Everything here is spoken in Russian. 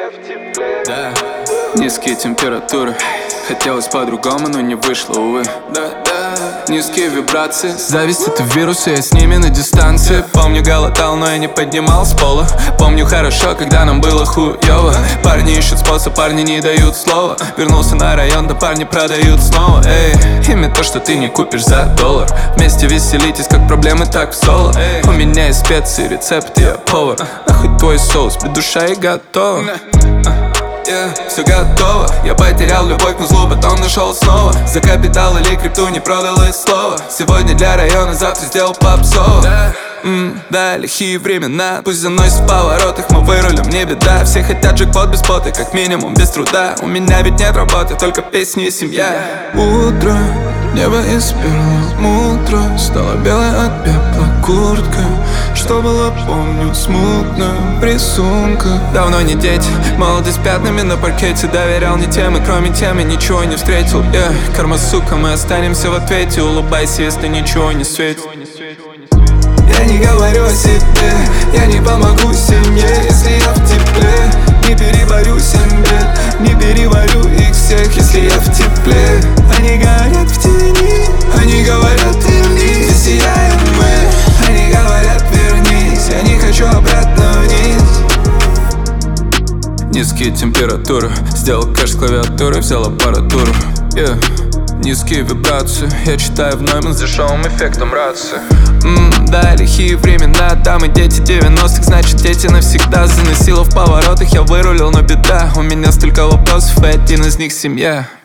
я в тепле. Да, низкие температуры. Хотелось по-другому, но не вышло, увы. Низкие вибрации. Зависть — это вирусы, я с ними на дистанции. Помню, голодал, но я не поднимал с пола. Помню хорошо, когда нам было хуёво. Парни ищут способ, парни не дают слова. Вернулся на район, да парни продают снова. Эй, имя то, что ты не купишь за $1. Вместе веселитесь, как проблемы, так в соло. У меня есть специи, рецепты, я повар. Нахуй твой соус, без душа и готово. Все готово. Я потерял любовь, но зло потом нашел снова. За капитал или крипту не продал и слова. Сегодня для района, завтра сделал попсово. Да, лихие времена. Пусть заносит в поворотах, мы вырулим, не беда. Все хотят джекпот без пота, как минимум без труда. У меня ведь нет работы, только песни и семья. Утро, небо из перламутра стало белое от пепла куртка. Что было, помню, смутно в рисунках. Давно не дети, молодость пятнами на паркете. Доверял не тем, и кроме темы ничего не встретил. Карма, сука, мы останемся в ответе. Улыбайся, если ничего не светит. Я не говорю о себе, я не помогу семье, если я в тепле. Не переборю 7 бед, не переварю их всех, если я в тепле. Они горят в тени, они говорят вернись, здесь сияем мы. Они говорят вернись, я не хочу обратно вниз. Низкие температуры. Сделал кэш с клавиатуры, взял аппаратуру. Низкие вибрации. Я читаю в Нойман с дешевым эффектом рации. Да, лихие времена. Там и дети 90-х, значит дети навсегда. Заносило в поворотах, я вырулил, но беда. У меня столько вопросов, и один из них семья.